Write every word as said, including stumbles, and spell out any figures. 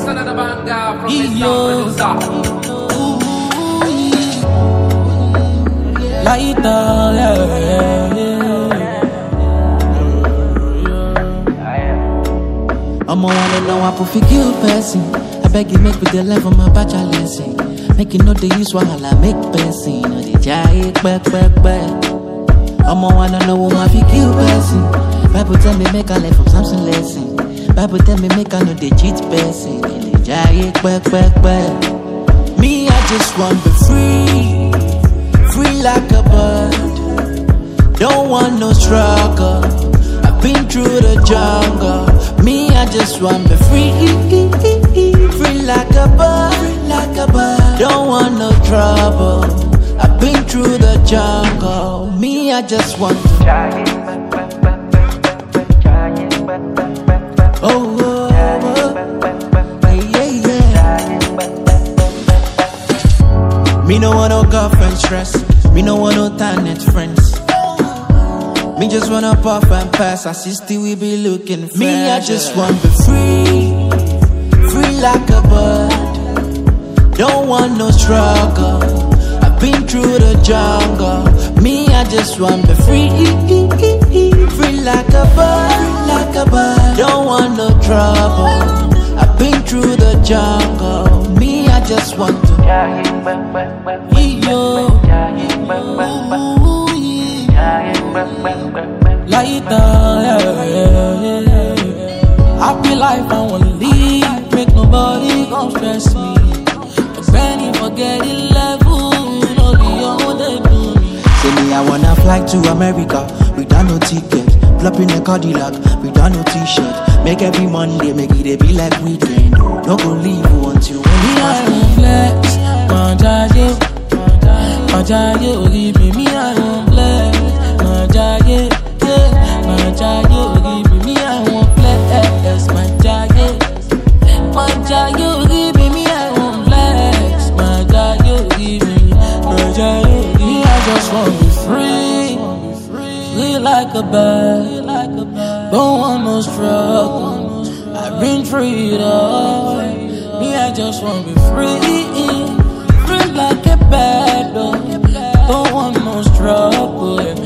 another banger from Mister Producer. Lighter, yeah, yeah. I'm a wanna know I put figure person. I beg you make with the level my bachelor lesson. Make you know the use wahala make person. No the jay back back back. I'm a wanna know my figure person. Bible tell me make a life from Samson lesson. Bible tell me make I know the cheat person. The jay back back back. Me I just want to be free, free like a bird. Don't want no struggle. I've been through the jungle. Me, I just want to be free, free like a bird, like a bird. Don't want no trouble. I've been through the jungle. Me, I just want to. Oh, oh, oh. Yeah, yeah, yeah. Me no want no girlfriend stress. Me no want no talent friends. Me just wanna puff and pass, I see still we be looking fresh. Me, I just want to be free, free like a bird. Don't want no struggle. I've been through the jungle. Me, I just want to be free, free like a bird, like a bird. Don't want no trouble. I've been through the jungle. Me, I just want to. Lighter, yeah, yeah, yeah. Happy life, I wanna leave. Make nobody gon' stress me. Cause when you forget the level, you know the old they do me. Say me, I wanna fly to America without no ticket. Flop in a Cadillac without no t-shirt. Make every Monday, make it be like weekend. No go leave you until when you I don't flex, manjaye, manjaye, give me, me I don't flex. Manjaye, yeah, manjaye, give me, me I won't flex. Manjaye, manjaye, give me, me I won't flex. Manjaye, give me, manjaye, me I just want to be free, free like a bird. Don't want no struggle. I've been free though. Me I just want to be free, free like a bird. Don't want no struggle.